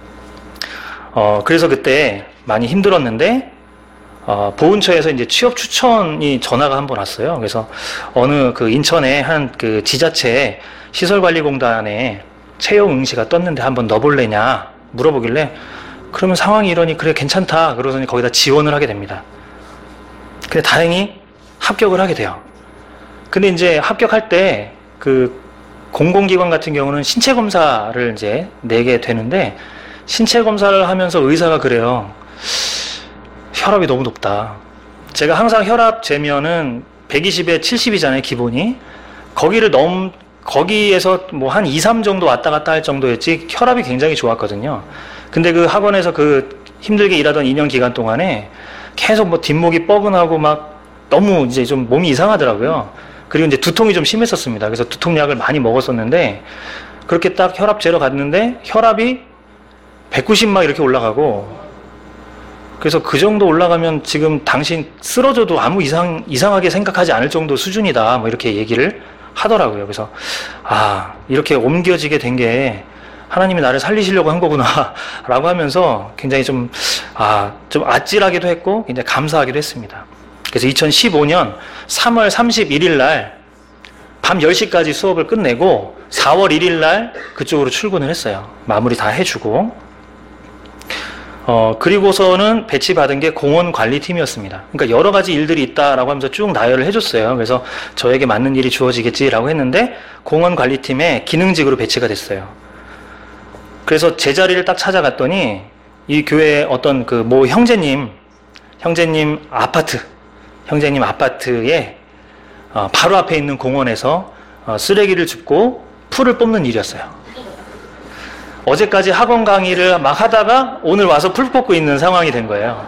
그래서 그때 많이 힘들었는데 보훈처에서 이제 취업 추천이 전화가 한 번 왔어요. 그래서 어느 인천의 한 지자체 시설관리공단에 채용 응시가 떴는데 한번 넣어볼래냐 물어보길래, 그러면 상황이 이러니 그래 괜찮다 그러더니 거기다 지원을 하게 됩니다. 근데 다행히 합격을 하게 돼요. 근데 이제 합격할 때 공공기관 같은 경우는 신체 검사를 이제 내게 되는데, 신체 검사를 하면서 의사가 그래요. 혈압이 너무 높다. 제가 항상 혈압 재면은 120에 70이잖아요, 기본이. 거기에서 뭐 한 2, 3 정도 왔다 갔다 할 정도였지 혈압이 굉장히 좋았거든요. 근데 그 학원에서 힘들게 일하던 2년 기간 동안에 계속 뭐 뒷목이 뻐근하고 막 너무 이제 좀 몸이 이상하더라고요. 그리고 이제 두통이 좀 심했었습니다. 그래서 두통약을 많이 먹었었는데, 그렇게 딱 혈압 재러 갔는데 혈압이 190막 이렇게 올라가고, 그래서 그 정도 올라가면 지금 당신 쓰러져도 아무 이상하게 생각하지 않을 정도 수준이다. 뭐 이렇게 얘기를 하더라고요. 그래서, 이렇게 옮겨지게 된 게 하나님이 나를 살리시려고 한 거구나. 라고 하면서 굉장히 좀 아찔하기도 했고, 굉장히 감사하기도 했습니다. 그래서 2015년 3월 31일 날 밤 10시까지 수업을 끝내고 4월 1일 날 그쪽으로 출근을 했어요. 마무리 다 해주고. 그리고서는 배치받은 게 공원 관리팀이었습니다. 그러니까 여러 가지 일들이 있다라고 하면서 쭉 나열을 해줬어요. 그래서 저에게 맞는 일이 주어지겠지라고 했는데 공원 관리팀에 기능직으로 배치가 됐어요. 그래서 제 자리를 딱 찾아갔더니 이 교회 어떤 형제님 아파트에 바로 앞에 있는 공원에서 쓰레기를 줍고 풀을 뽑는 일이었어요. 어제까지 학원 강의를 막 하다가 오늘 와서 풀 뽑고 있는 상황이 된 거예요.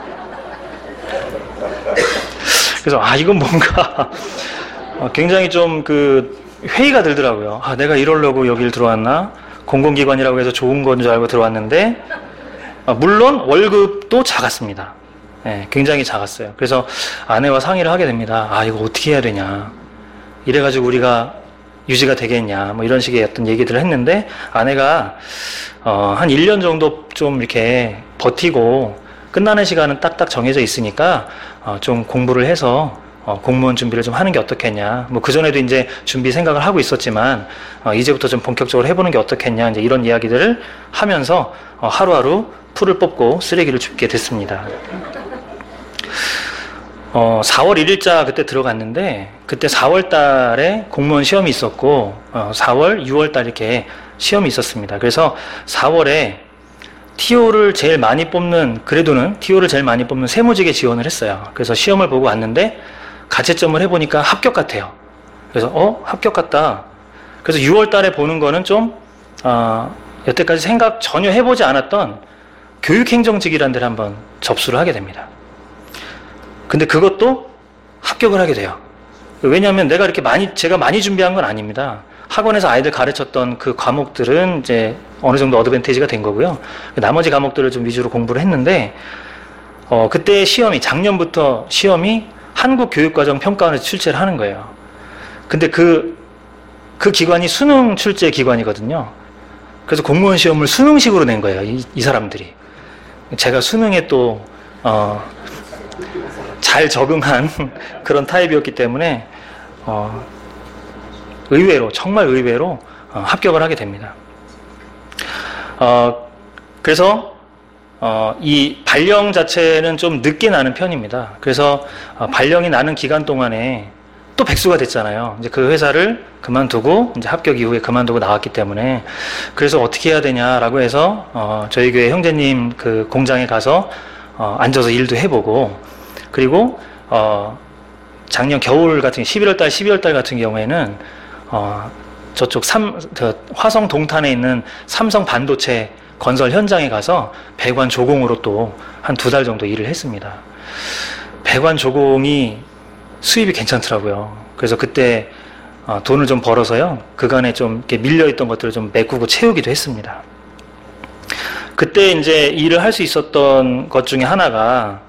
그래서 이건 뭔가 굉장히 좀 회의가 들더라고요. 내가 이러려고 여기를 들어왔나? 공공기관이라고 해서 좋은 건 줄 알고 들어왔는데, 물론 월급도 작았습니다. 네, 굉장히 작았어요. 그래서 아내와 상의를 하게 됩니다. 이거 어떻게 해야 되냐. 이래가지고 우리가 유지가 되겠냐. 뭐 이런 식의 어떤 얘기들을 했는데, 아내가 한 1년 정도 좀 이렇게 버티고 끝나는 시간은 딱딱 정해져 있으니까 좀 공부를 해서 공무원 준비를 좀 하는 게 어떻겠냐. 뭐 그전에도 이제 준비 생각을 하고 있었지만 이제부터 좀 본격적으로 해보는 게 어떻겠냐. 이제 이런 이야기들을 하면서 하루하루 풀을 뽑고 쓰레기를 줍게 됐습니다. 4월 1일자 그때 들어갔는데, 그때 4월 달에 공무원 시험이 있었고 4월, 6월 달 이렇게 시험이 있었습니다. 그래서 4월에 TO를 제일 많이 뽑는 세무직에 지원을 했어요. 그래서 시험을 보고 왔는데 가채점을 해보니까 합격 같아요. 그래서 합격 같다. 그래서 6월 달에 보는 거는 좀 여태까지 생각 전혀 해보지 않았던 교육행정직이라는 데를 한번 접수를 하게 됩니다. 근데 그것도 합격을 하게 돼요. 왜냐하면 제가 많이 준비한 건 아닙니다. 학원에서 아이들 가르쳤던 그 과목들은 이제 어느 정도 어드밴티지가 된 거고요. 나머지 과목들을 좀 위주로 공부를 했는데, 그때 작년부터 시험이 한국교육과정평가원에서 출제를 하는 거예요. 근데 그 기관이 수능 출제 기관이거든요. 그래서 공무원 시험을 수능식으로 낸 거예요. 이 사람들이. 제가 수능에 또 잘 적응한 그런 타입이었기 때문에 정말 의외로 합격을 하게 됩니다. 그래서 이 발령 자체는 좀 늦게 나는 편입니다. 그래서 발령이 나는 기간 동안에 또 백수가 됐잖아요. 이제 그 회사를 그만두고 이제 합격 이후에 그만두고 나왔기 때문에, 그래서 어떻게 해야 되냐라고 해서 저희 교회 형제님 그 공장에 가서 앉아서 일도 해보고, 그리고 작년 겨울 같은 11월 달, 12월 달 같은 경우에는 저쪽 화성 동탄에 있는 삼성 반도체 건설 현장에 가서 배관 조공으로 또 한 2달 정도 일을 했습니다. 배관 조공이 수입이 괜찮더라고요. 그래서 그때 돈을 좀 벌어서요, 그간에 좀 이렇게 밀려있던 것들을 좀 메꾸고 채우기도 했습니다. 그때 이제 일을 할 수 있었던 것 중에 하나가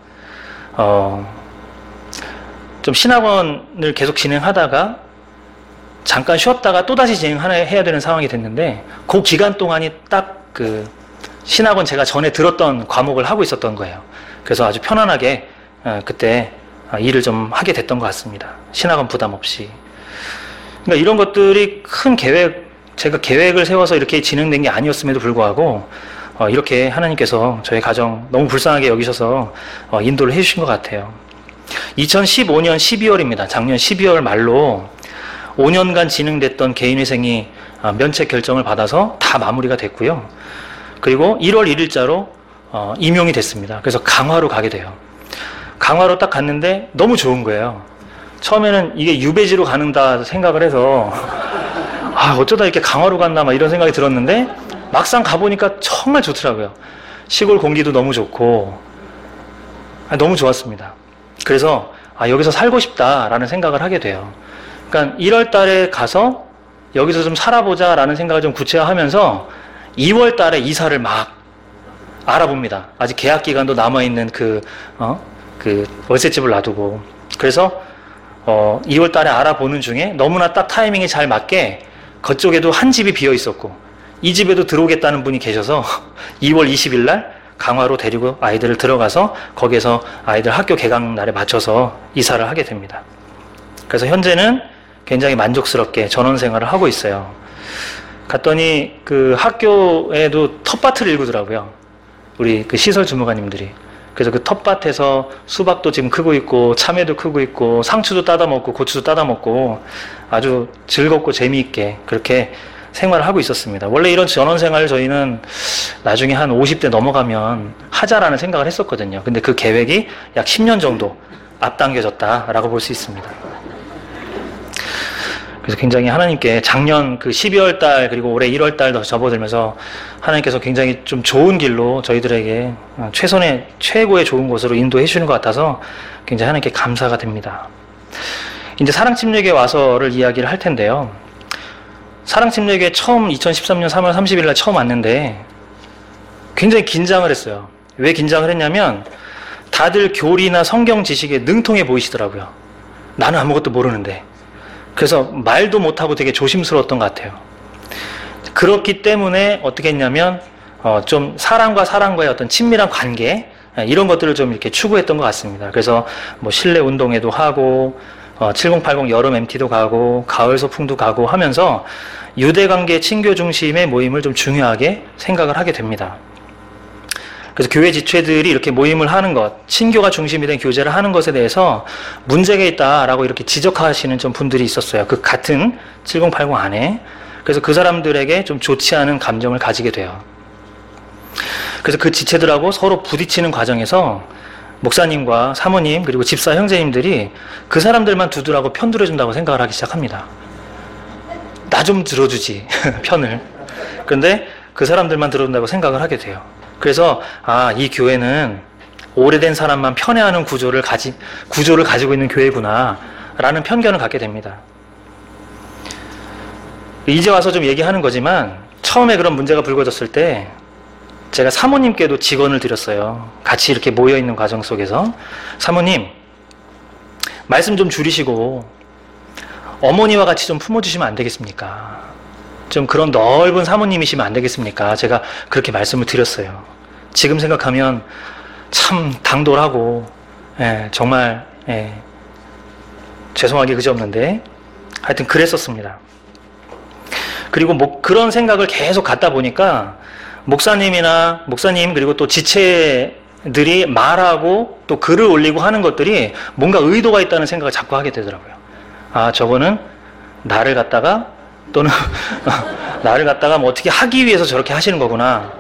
좀 신학원을 계속 진행하다가 잠깐 쉬었다가 또다시 진행해야 되는 상황이 됐는데, 그 기간 동안이 딱 신학원 제가 전에 들었던 과목을 하고 있었던 거예요. 그래서 아주 편안하게 그때 일을 좀 하게 됐던 것 같습니다. 신학원 부담 없이. 그러니까 이런 것들이 제가 계획을 세워서 이렇게 진행된 게 아니었음에도 불구하고 이렇게 하나님께서 저희 가정 너무 불쌍하게 여기셔서 인도를 해주신 것 같아요. 2015년 12월입니다. 작년 12월 말로 5년간 진행됐던 개인회생이 면책 결정을 받아서 다 마무리가 됐고요. 그리고 1월 1일자로 임용이 됐습니다. 그래서 강화로 가게 돼요. 강화로 딱 갔는데 너무 좋은 거예요. 처음에는 이게 유배지로 가는다 생각을 해서 어쩌다 이렇게 강화로 갔나 막 이런 생각이 들었는데, 막상 가보니까 정말 좋더라고요. 시골 공기도 너무 좋고 너무 좋았습니다. 그래서 여기서 살고 싶다라는 생각을 하게 돼요. 그러니까 1월 달에 가서 여기서 좀 살아보자라는 생각을 좀 구체화하면서 2월 달에 이사를 막 알아봅니다. 아직 계약 기간도 남아있는 그 월세집을 놔두고. 그래서 2월 달에 알아보는 중에 너무나 딱 타이밍이 잘 맞게 그쪽에도 한 집이 비어 있었고 이 집에도 들어오겠다는 분이 계셔서 2월 20일 날 강화로 데리고 아이들을 들어가서 거기에서 아이들 학교 개강 날에 맞춰서 이사를 하게 됩니다. 그래서 현재는 굉장히 만족스럽게 전원 생활을 하고 있어요. 갔더니 그 학교에도 텃밭을 일구더라고요. 우리 그 시설 주무관님들이. 그래서 그 텃밭에서 수박도 지금 크고 있고 참외도 크고 있고 상추도 따다 먹고 고추도 따다 먹고 아주 즐겁고 재미있게 그렇게 생활을 하고 있었습니다. 원래 이런 전원 생활을 저희는 나중에 한 50대 넘어가면 하자라는 생각을 했었거든요. 근데 그 계획이 약 10년 정도 앞당겨졌다라고 볼 수 있습니다. 그래서 굉장히 하나님께 작년 그 12월 달 그리고 올해 1월 달도 접어들면서 하나님께서 굉장히 좀 좋은 길로 저희들에게 최고의 좋은 곳으로 인도해 주시는 것 같아서 굉장히 하나님께 감사가 됩니다. 이제 사랑침례교회 와서를 이야기를 할 텐데요. 사랑침례교회 처음 2013년 3월 30일 날 처음 왔는데 굉장히 긴장을 했어요. 왜 긴장을 했냐면 다들 교리나 성경 지식에 능통해 보이시더라고요. 나는 아무것도 모르는데. 그래서 말도 못하고 되게 조심스러웠던 것 같아요. 그렇기 때문에 어떻게 했냐면 좀 사람과의 어떤 친밀한 관계 이런 것들을 좀 이렇게 추구했던 것 같습니다. 그래서 뭐 실내 운동회도 하고 7080 여름 MT도 가고 가을 소풍도 가고 하면서 유대관계 친교 중심의 모임을 좀 중요하게 생각을 하게 됩니다. 그래서 교회 지체들이 이렇게 모임을 하는 것, 친교가 중심이 된 교제를 하는 것에 대해서 문제가 있다라고 이렇게 지적하시는 좀 분들이 있었어요. 그 같은 7080 안에. 그래서 그 사람들에게 좀 좋지 않은 감정을 가지게 돼요. 그래서 그 지체들하고 서로 부딪히는 과정에서 목사님과 사모님 그리고 집사 형제님들이 그 사람들만 두드라고 편들어준다고 생각을 하기 시작합니다. 나 좀 들어주지 편을. 그런데 그 사람들만 들어준다고 생각을 하게 돼요. 그래서 이 교회는 오래된 사람만 편애하는 구조를 가지고 있는 교회구나 라는 편견을 갖게 됩니다. 이제 와서 좀 얘기하는 거지만 처음에 그런 문제가 불거졌을 때 제가 사모님께도 직언을 드렸어요. 같이 이렇게 모여있는 과정 속에서 사모님 말씀 좀 줄이시고 어머니와 같이 좀 품어주시면 안 되겠습니까? 좀 그런 넓은 사모님이시면 안 되겠습니까? 제가 그렇게 말씀을 드렸어요. 지금 생각하면 참 당돌하고 정말 죄송하기 그지없는데 하여튼 그랬었습니다. 그리고 뭐 그런 생각을 계속 갖다 보니까 목사님 그리고 또 지체들이 말하고 또 글을 올리고 하는 것들이 뭔가 의도가 있다는 생각을 자꾸 하게 되더라고요. 저거는 나를 갖다가 또는 나를 갖다가 뭐 어떻게 하기 위해서 저렇게 하시는 거구나.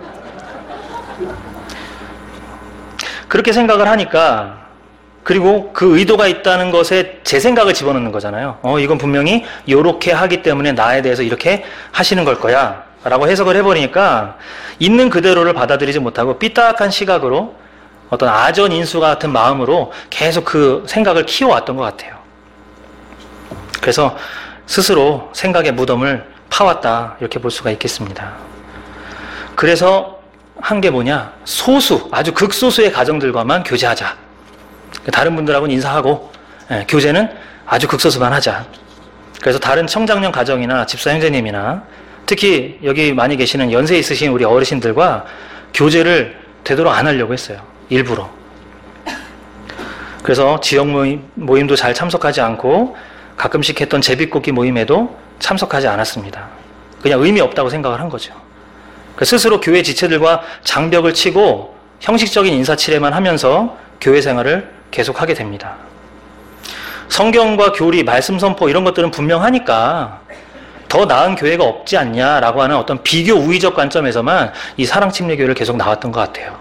그렇게 생각을 하니까 그리고 그 의도가 있다는 것에 제 생각을 집어넣는 거잖아요. 이건 분명히 요렇게 하기 때문에 나에 대해서 이렇게 하시는 걸 거야 라고 해석을 해버리니까 있는 그대로를 받아들이지 못하고 삐딱한 시각으로 어떤 아전인수 같은 마음으로 계속 그 생각을 키워왔던 것 같아요. 그래서 스스로 생각의 무덤을 파왔다 이렇게 볼 수가 있겠습니다. 그래서 한 게 뭐냐, 아주 극소수의 가정들과만 교제하자. 다른 분들하고는 인사하고 교제는 아주 극소수만 하자. 그래서 다른 청장년 가정이나 집사 형제님이나 특히 여기 많이 계시는 연세 있으신 우리 어르신들과 교제를 되도록 안 하려고 했어요. 일부러. 그래서 지역 모임도 잘 참석하지 않고 가끔씩 했던 제비뽑기 모임에도 참석하지 않았습니다. 그냥 의미 없다고 생각을 한 거죠. 스스로 교회 지체들과 장벽을 치고 형식적인 인사치레만 하면서 교회 생활을 계속하게 됩니다. 성경과 교리, 말씀 선포 이런 것들은 분명하니까 더 나은 교회가 없지 않냐라고 하는 어떤 비교 우위적 관점에서만 이 사랑침례교회를 계속 나왔던 것 같아요.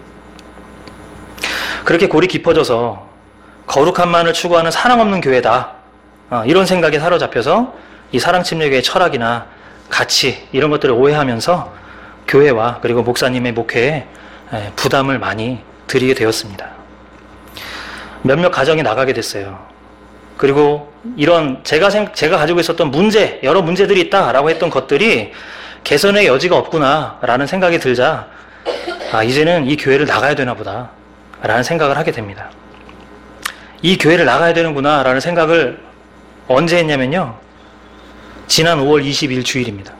그렇게 골이 깊어져서 거룩함만을 추구하는 사랑 없는 교회다. 이런 생각에 사로잡혀서 이 사랑침례교회의 철학이나 가치 이런 것들을 오해하면서 교회와 그리고 목사님의 목회에 부담을 많이 드리게 되었습니다. 몇몇 가정이 나가게 됐어요. 그리고 이런 제가 가지고 있었던 여러 문제들이 있다라고 했던 것들이 개선의 여지가 없구나라는 생각이 들자 이제는 이 교회를 나가야 되나 보다 라는 생각을 하게 됩니다. 이 교회를 나가야 되는구나 라는 생각을 언제 했냐면요, 지난 5월 20일 주일입니다.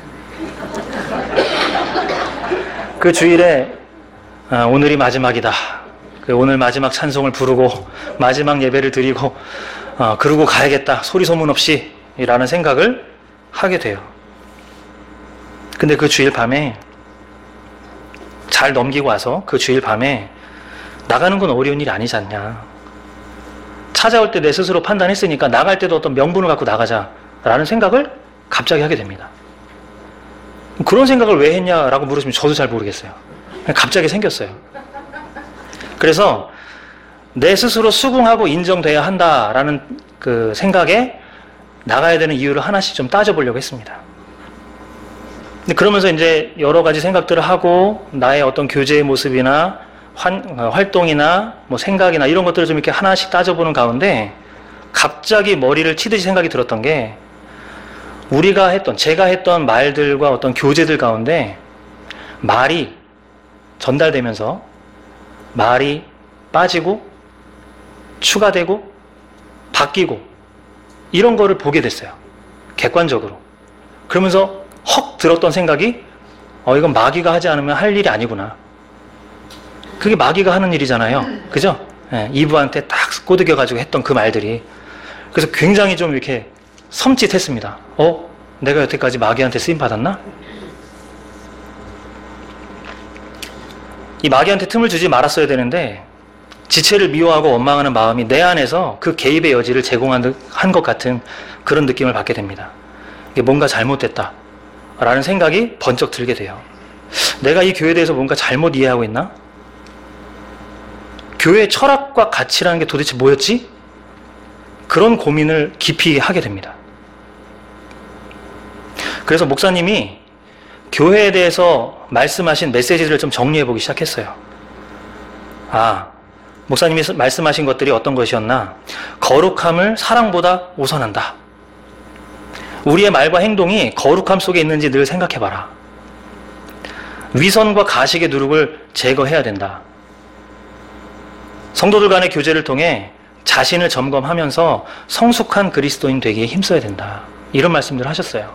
그 주일에 오늘이 마지막이다, 오늘 마지막 찬송을 부르고 마지막 예배를 드리고 그러고 가야겠다, 소리 소문 없이 라는 생각을 하게 돼요. 근데 그 주일 밤에 잘 넘기고 와서 그 주일 밤에 나가는 건 어려운 일이 아니지 않냐, 찾아올 때 내 스스로 판단했으니까 나갈 때도 어떤 명분을 갖고 나가자라는 생각을 갑자기 하게 됩니다. 그런 생각을 왜 했냐라고 물으시면 저도 잘 모르겠어요. 그냥 갑자기 생겼어요. 그래서 내 스스로 수긍하고 인정돼야 한다라는 그 생각에 나가야 되는 이유를 하나씩 좀 따져보려고 했습니다. 근데 그러면서 이제 여러 가지 생각들을 하고 나의 어떤 교제의 모습이나 활동이나 뭐 생각이나 이런 것들을 좀 이렇게 하나씩 따져보는 가운데 갑자기 머리를 치듯이 생각이 들었던 게, 제가 했던 말들과 어떤 교제들 가운데 말이 전달되면서 말이 빠지고 추가되고 바뀌고 이런 거를 보게 됐어요. 객관적으로. 그러면서 헉 들었던 생각이, 이건 마귀가 하지 않으면 할 일이 아니구나. 그게 마귀가 하는 일이잖아요. 그죠? 이브한테 딱 꼬드겨가지고 했던 그 말들이. 그래서 굉장히 좀 이렇게 섬찟했습니다. 내가 여태까지 마귀한테 쓰임받았나? 이 마귀한테 틈을 주지 말았어야 되는데 지체를 미워하고 원망하는 마음이 내 안에서 그 개입의 여지를 제공한 것 같은 그런 느낌을 받게 됩니다. 이게 뭔가 잘못됐다 라는 생각이 번쩍 들게 돼요. 내가 이 교회에 대해서 뭔가 잘못 이해하고 있나? 교회의 철학과 가치라는 게 도대체 뭐였지? 그런 고민을 깊이 하게 됩니다. 그래서 목사님이 교회에 대해서 말씀하신 메시지를 좀 정리해 보기 시작했어요. 목사님이 말씀하신 것들이 어떤 것이었나? 거룩함을 사랑보다 우선한다. 우리의 말과 행동이 거룩함 속에 있는지 늘 생각해 봐라. 위선과 가식의 누룩을 제거해야 된다. 성도들 간의 교제를 통해 자신을 점검하면서 성숙한 그리스도인 되기에 힘써야 된다. 이런 말씀들을 하셨어요.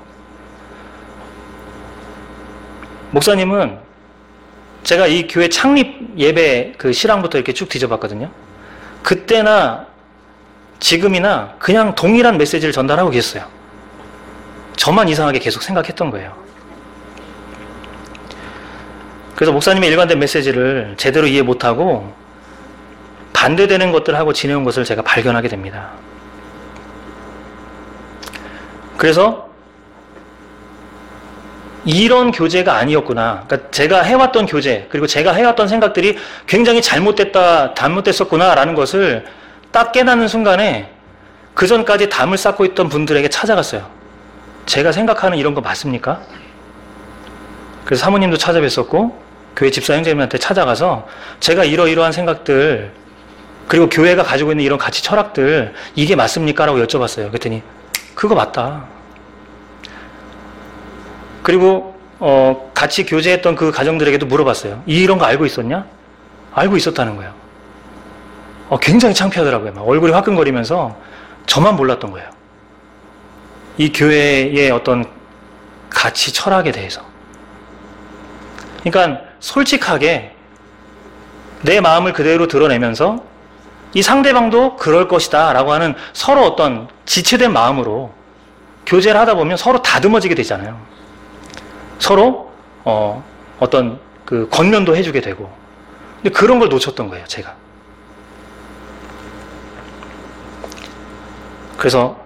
목사님은 제가 이 교회 창립 예배 그 실황부터 이렇게 쭉 뒤져봤거든요. 그때나 지금이나 그냥 동일한 메시지를 전달하고 계셨어요. 저만 이상하게 계속 생각했던 거예요. 그래서 목사님의 일관된 메시지를 제대로 이해 못하고 반대되는 것들을 하고 지내온 것을 제가 발견하게 됩니다. 그래서 이런 교제가 아니었구나. 그러니까 제가 해왔던 교제, 그리고 제가 해왔던 생각들이 굉장히 잘못됐었구나라는 것을 딱 깨닫는 순간에 그 전까지 담을 쌓고 있던 분들에게 찾아갔어요. 제가 생각하는 이런 거 맞습니까? 그래서 사모님도 찾아뵀었고 교회 집사 형제님한테 찾아가서 제가 이러이러한 생각들, 그리고 교회가 가지고 있는 이런 가치 철학들, 이게 맞습니까? 라고 여쭤봤어요. 그랬더니 그거 맞다. 그리고 같이 교제했던 그 가정들에게도 물어봤어요. 이런 거 알고 있었냐? 알고 있었다는 거예요. 굉장히 창피하더라고요. 막 얼굴이 화끈거리면서 저만 몰랐던 거예요. 이 교회의 어떤 가치 철학에 대해서. 그러니까 솔직하게 내 마음을 그대로 드러내면서 이 상대방도 그럴 것이다 라고 하는 서로 어떤 지체된 마음으로 교제를 하다 보면 서로 다듬어지게 되잖아요. 서로 어떤 그 권면도 해주게 되고. 근데 그런 걸 놓쳤던 거예요, 제가. 그래서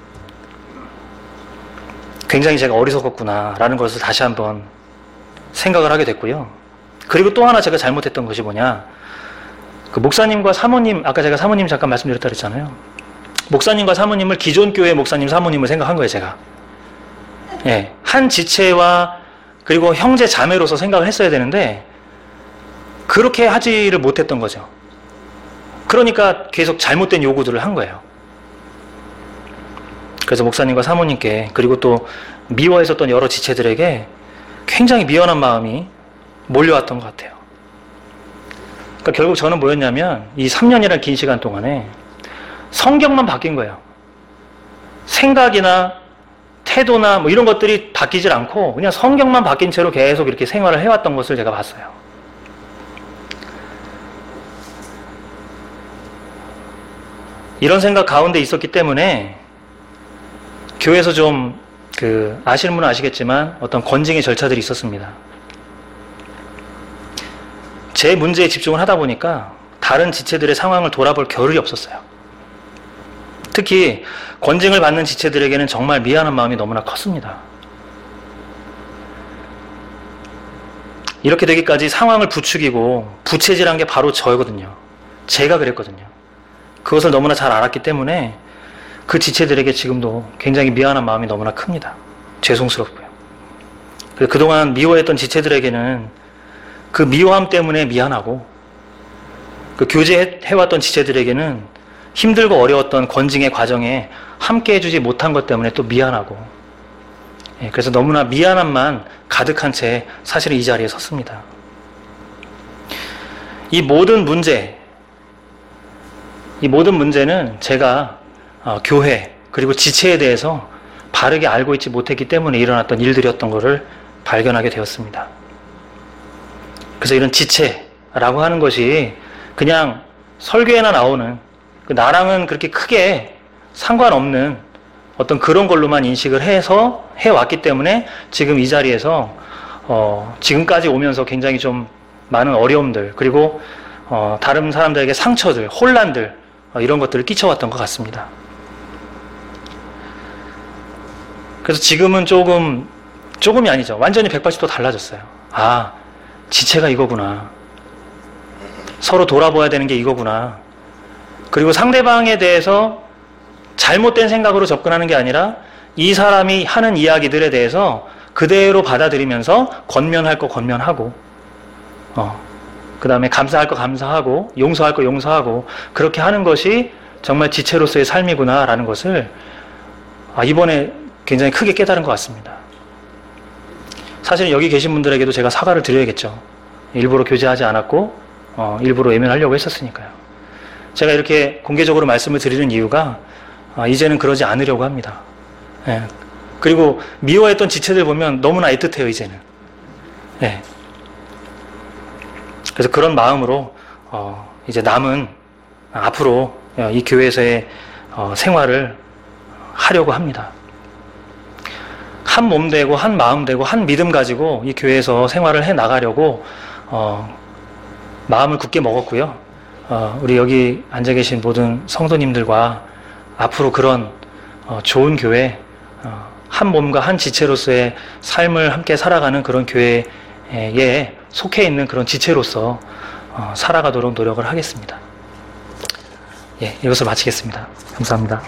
굉장히 제가 어리석었구나라는 것을 다시 한번 생각을 하게 됐고요. 그리고 또 하나 제가 잘못했던 것이 뭐냐, 그 목사님과 사모님, 아까 제가 사모님 잠깐 말씀드렸다 그랬잖아요. 목사님과 사모님을 기존 교회 목사님 사모님을 생각한 거예요, 제가. 예, 한 지체와 그리고 형제 자매로서 생각을 했어야 되는데 그렇게 하지를 못했던 거죠. 그러니까 계속 잘못된 요구들을 한 거예요. 그래서 목사님과 사모님께, 그리고 또 미워했었던 여러 지체들에게 굉장히 미안한 마음이 몰려왔던 것 같아요. 그러니까 결국 저는 뭐였냐면 이 3년이라는 긴 시간 동안에 성격만 바뀐 거예요. 생각이나 태도나 뭐 이런 것들이 바뀌질 않고 그냥 성격만 바뀐 채로 계속 이렇게 생활을 해왔던 것을 제가 봤어요. 이런 생각 가운데 있었기 때문에 교회에서 좀 아시는 분은 아시겠지만 어떤 권징의 절차들이 있었습니다. 제 문제에 집중을 하다 보니까 다른 지체들의 상황을 돌아볼 겨를이 없었어요. 특히 권징을 받는 지체들에게는 정말 미안한 마음이 너무나 컸습니다. 이렇게 되기까지 상황을 부추기고 부채질한 게 바로 저거든요. 제가 그랬거든요. 그것을 너무나 잘 알았기 때문에 그 지체들에게 지금도 굉장히 미안한 마음이 너무나 큽니다. 죄송스럽고요. 그동안 미워했던 지체들에게는 그 미워함 때문에 미안하고, 그 교제해왔던 지체들에게는 힘들고 어려웠던 권징의 과정에 함께 해주지 못한 것 때문에 또 미안하고, 그래서 너무나 미안함만 가득한 채 사실은 이 자리에 섰습니다. 이 모든 문제는 제가 교회 그리고 지체에 대해서 바르게 알고 있지 못했기 때문에 일어났던 일들이었던 것을 발견하게 되었습니다. 그래서 이런 지체라고 하는 것이 그냥 설교에나 나오는 나랑은 그렇게 크게 상관없는 어떤 그런 걸로만 인식을 해서 해왔기 때문에 지금 이 자리에서 지금까지 오면서 굉장히 좀 많은 어려움들, 그리고 다른 사람들에게 상처들, 혼란들, 이런 것들을 끼쳐왔던 것 같습니다. 그래서 지금은 조금이 아니죠. 완전히 180도 달라졌어요. 아, 지체가 이거구나. 서로 돌아봐야 되는 게 이거구나. 그리고 상대방에 대해서 잘못된 생각으로 접근하는 게 아니라 이 사람이 하는 이야기들에 대해서 그대로 받아들이면서 권면할 거 권면하고, 그 다음에 감사할 거 감사하고, 용서할 거 용서하고, 그렇게 하는 것이 정말 지체로서의 삶이구나라는 것을 이번에 굉장히 크게 깨달은 것 같습니다. 사실은 여기 계신 분들에게도 제가 사과를 드려야겠죠. 일부러 교제하지 않았고 일부러 외면하려고 했었으니까요. 제가 이렇게 공개적으로 말씀을 드리는 이유가 이제는 그러지 않으려고 합니다. 그리고 미워했던 지체들 보면 너무나 애틋해요, 이제는. 그래서 그런 마음으로 이제 남은 앞으로 이 교회에서의 생활을 하려고 합니다. 한 몸 되고 한 마음 되고 한 믿음 가지고 이 교회에서 생활을 해 나가려고 마음을 굳게 먹었고요. 우리 여기 앉아 계신 모든 성도님들과 앞으로 그런 좋은 교회, 한 몸과 한 지체로서의 삶을 함께 살아가는 그런 교회에 속해 있는 그런 지체로서 살아가도록 노력을 하겠습니다. 이것을 마치겠습니다. 감사합니다.